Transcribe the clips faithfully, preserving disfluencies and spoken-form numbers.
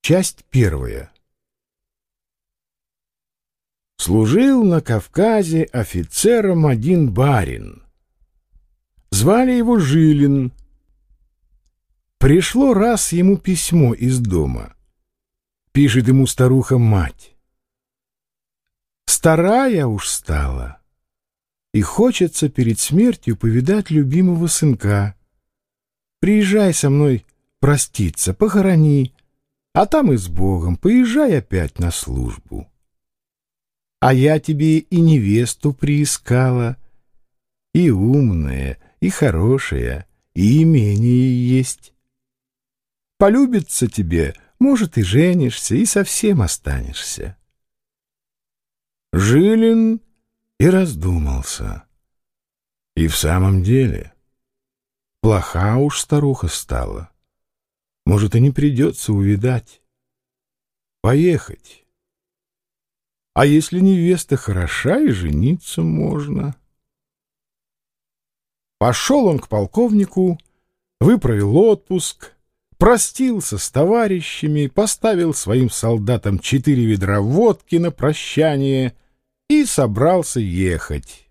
Часть первая. Служил на Кавказе офицером один барин. Звали его Жилин. Пришло раз ему письмо из дома. Пишет ему старуха-мать. Старая уж стала, и хочется перед смертью повидать любимого сынка. Приезжай со мной проститься, похорони, а там и с Богом поезжай опять на службу. А я тебе и невесту приискала, и умная, и хорошая, и имение есть. Полюбится тебе, может, и женишься, и совсем останешься. Жилин и раздумался. И в самом деле плоха уж старуха стала. Может, и не придется увидать. Поехать. А если невеста хороша, и жениться можно. Пошел он к полковнику, выправил отпуск, простился с товарищами, поставил своим солдатам четыре ведра водки на прощание и собрался ехать.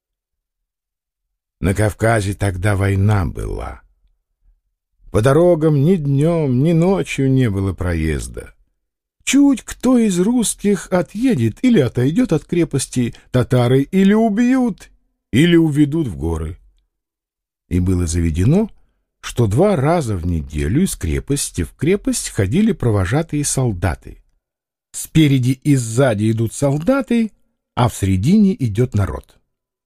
На Кавказе тогда война была. По дорогам ни днем, ни ночью не было проезда. Чуть кто из русских отъедет или отойдет от крепости, татары или убьют, или уведут в горы. И было заведено, что два раза в неделю из крепости в крепость ходили провожатые солдаты. Спереди и сзади идут солдаты, а в середине идет народ.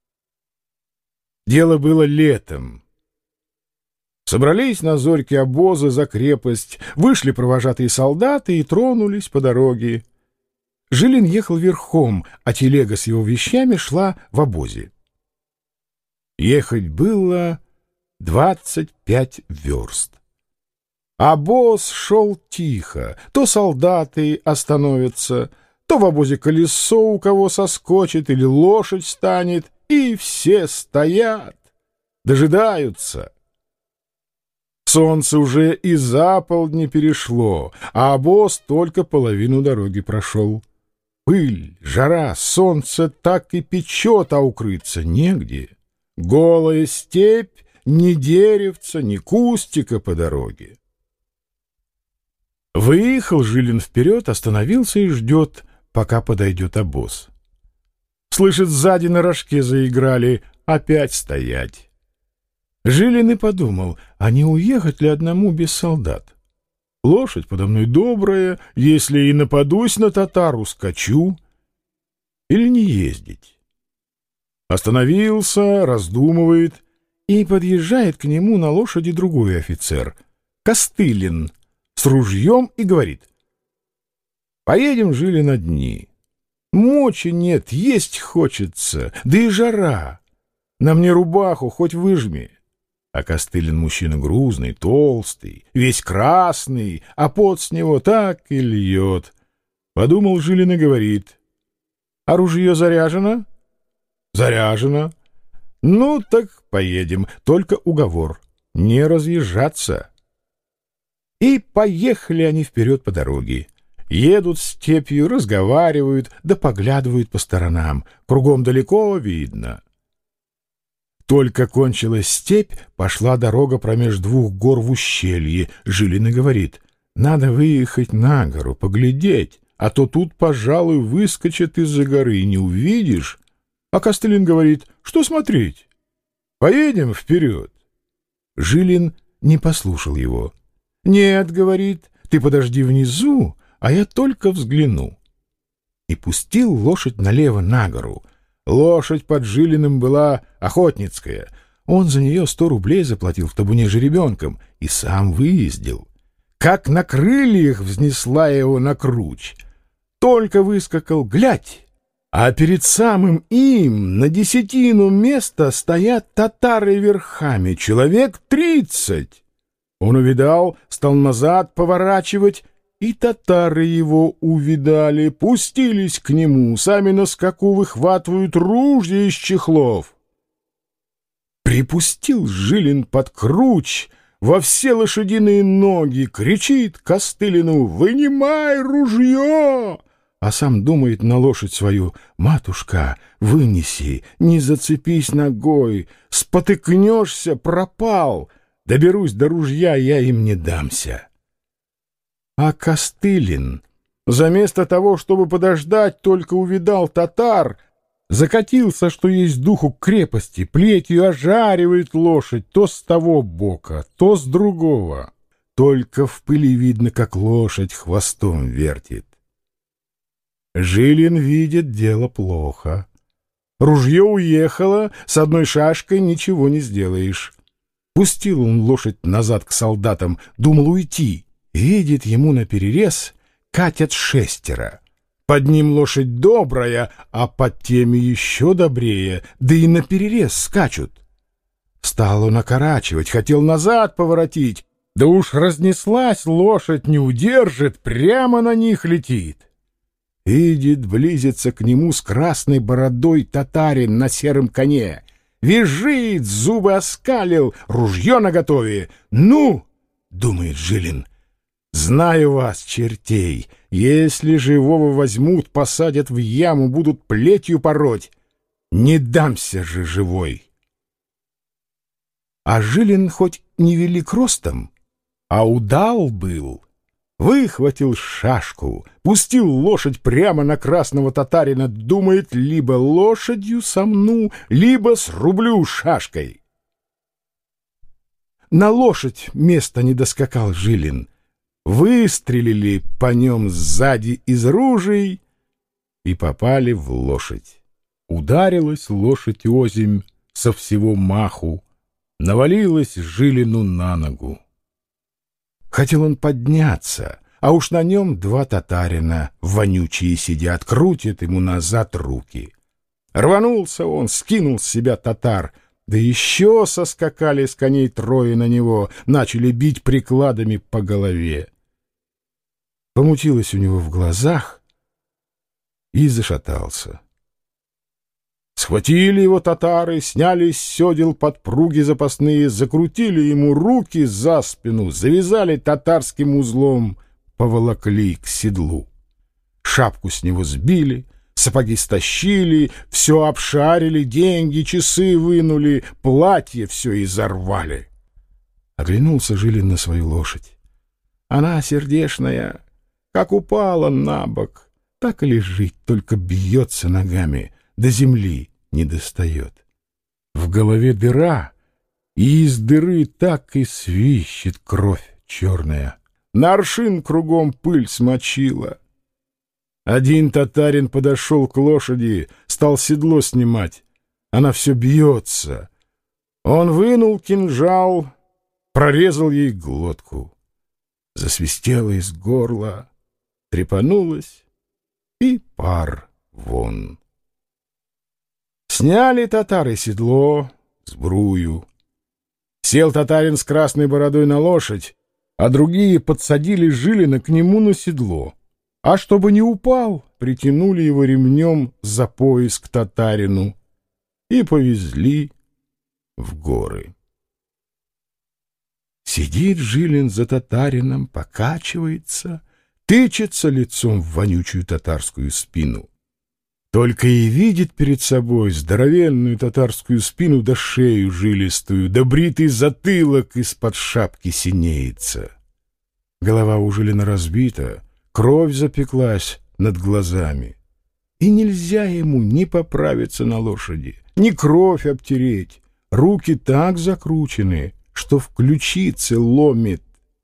Дело было летом. Собрались на зорьке обозы за крепость, вышли провожатые солдаты и тронулись по дороге. Жилин ехал верхом, а телега с его вещами шла в обозе. Ехать было двадцать пять верст. Обоз шел тихо, то солдаты остановятся, то в обозе колесо у кого соскочит или лошадь станет, и все стоят, дожидаются. Солнце уже и за полдня перешло, а обоз только половину дороги прошел. Пыль, жара, солнце так и печет, а укрыться негде. Голая степь, ни деревца, ни кустика по дороге. Выехал Жилин вперед, остановился и ждет, пока подойдет обоз. Слышит, сзади на рожке заиграли, опять стоять. Жилин и подумал, а не уехать ли одному без солдат? Лошадь подо мной добрая, если и нападусь на татару, скачу. Или не ездить? Остановился, раздумывает, и подъезжает к нему на лошади другой офицер, Костылин, с ружьем и говорит: «Поедем, Жилин, одни. Мочи нет, есть хочется, да и жара. На мне рубаху хоть выжми». А Костылин мужчина грузный, толстый, весь красный, а пот с него так и льет. Подумал Жилин и говорит: «А ружье заряжено?» «Заряжено». «Ну, так поедем, только уговор — не разъезжаться». И поехали они вперед по дороге. Едут степью, разговаривают, да поглядывают по сторонам. Кругом далеко видно. Только кончилась степь, пошла дорога промеж двух гор в ущелье. Жилин и говорит: «Надо выехать на гору, поглядеть, а то тут, пожалуй, выскочит из-за горы, не увидишь». А Костылин говорит: «Что смотреть? Поедем вперед». Жилин не послушал его. «Нет, — говорит, — ты подожди внизу, а я только взгляну». И пустил лошадь налево на гору. Лошадь под Жилиным была охотницкая. Он за нее сто рублей заплатил в табуне жеребенком и сам выездил. Как на крыльях взнесла его на круч. Только выскакал, глядь, а перед самым им на десятину места стоят татары верхами, человек тридцать. Он увидал, стал назад поворачивать, и татары его увидали, пустились к нему, сами на скаку выхватывают ружья из чехлов. Припустил Жилин под круч, во все лошадиные ноги, кричит Костылину: «Вынимай ружье!» А сам думает на лошадь свою: «Матушка, вынеси, не зацепись ногой, спотыкнешься — пропал, доберусь до ружья, я им не дамся». А Костылин, заместо того, чтобы подождать, только увидал татар, закатился, что есть духу, к крепости, плетью ожаривает лошадь то с того бока, то с другого. Только в пыли видно, как лошадь хвостом вертит. Жилин видит, дело плохо. Ружье уехало, с одной шашкой ничего не сделаешь. Пустил он лошадь назад к солдатам, думал уйти. Видит, ему наперерез катят шестеро. Под ним лошадь добрая, а под теми еще добрее, да и наперерез скачут. Стал он окорачивать, хотел назад поворотить, да уж разнеслась лошадь, не удержит, прямо на них летит. Видит, близится к нему с красной бородой татарин на сером коне. Визжит, зубы оскалил, ружье наготове. «Ну!» — думает Жилин. «Знаю вас, чертей, если живого возьмут, посадят в яму, будут плетью пороть. Не дамся же живой». А Жилин хоть невелик ростом, а удал был. Выхватил шашку, пустил лошадь прямо на красного татарина, думает, либо лошадью сомну, либо срублю шашкой. На лошадь места не доскакал Жилин. Выстрелили по нем сзади из ружей и попали в лошадь. Ударилась лошадь озимь со всего маху, навалилась Жилину на ногу. Хотел он подняться, а уж на нем два татарина вонючие сидят, крутят ему назад руки. Рванулся он, скинул с себя татар, да еще соскакали с коней трое на него, начали бить прикладами по голове. Помутилось у него в глазах и зашатался. Схватили его татары, сняли с седел подпруги запасные, закрутили ему руки за спину, завязали татарским узлом, поволокли к седлу. Шапку с него сбили, сапоги стащили, все обшарили, деньги, часы вынули, платье все изорвали. Оглянулся Жилин на свою лошадь. Она сердешная, как упала на бок, так и лежит, только бьется ногами, до земли не достает. В голове дыра, и из дыры так и свищет кровь черная. На аршин кругом пыль смочила. Один татарин подошел к лошади, стал седло снимать. Она все бьется. Он вынул кинжал, прорезал ей глотку. Засвистело из горла, трепанулась, и пар вон. Сняли татары седло, сбрую. Сел татарин с красной бородой на лошадь, а другие подсадили Жилина к нему на седло. А чтобы не упал, притянули его ремнем за пояс к татарину и повезли в горы. Сидит Жилин за татарином, покачивается, тычется лицом в вонючую татарскую спину. Только и видит перед собой здоровенную татарскую спину да шею жилистую, да бритый затылок из-под шапки синеется. Голова у Жилина разбита, кровь запеклась над глазами. И нельзя ему ни поправиться на лошади, ни кровь обтереть. Руки так закручены, что в ключице ломит.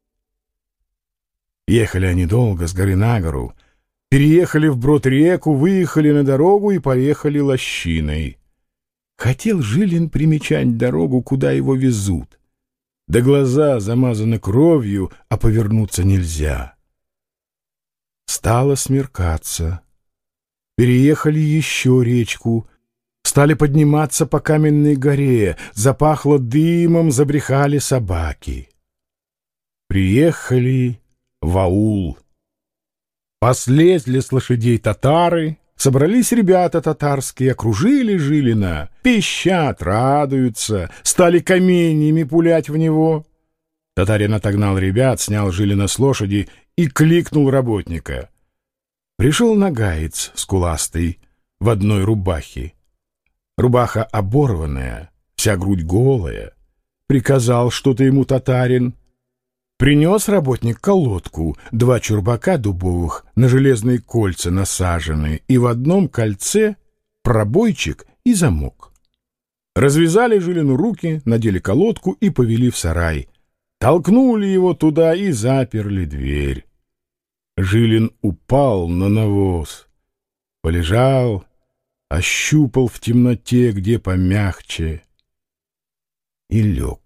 Ехали они долго с горы на гору, переехали вброд реку, выехали на дорогу и поехали лощиной. Хотел Жилин примечать дорогу, куда его везут. Да глаза замазаны кровью, а повернуться нельзя. Стало смеркаться. Переехали еще речку, стали подниматься по каменной горе, запахло дымом, забрехали собаки. Приехали в аул. Послезли с лошадей татары, собрались ребята татарские, окружили Жилина, пищат, радуются, стали каменьями пулять в него. Татарин отогнал ребят, снял Жилина с лошади и кликнул работника. Пришел нагаец скуластый в одной рубахе. Рубаха оборванная, вся грудь голая. Приказал что-то ему татарин. Принес работник колодку, два чурбака дубовых на железные кольца насажены, и в одном кольце пробойчик и замок. Развязали Жилину руки, надели колодку и повели в сарай. Толкнули его туда и заперли дверь. Жилин упал на навоз, полежал, ощупал в темноте, где помягче, и лег.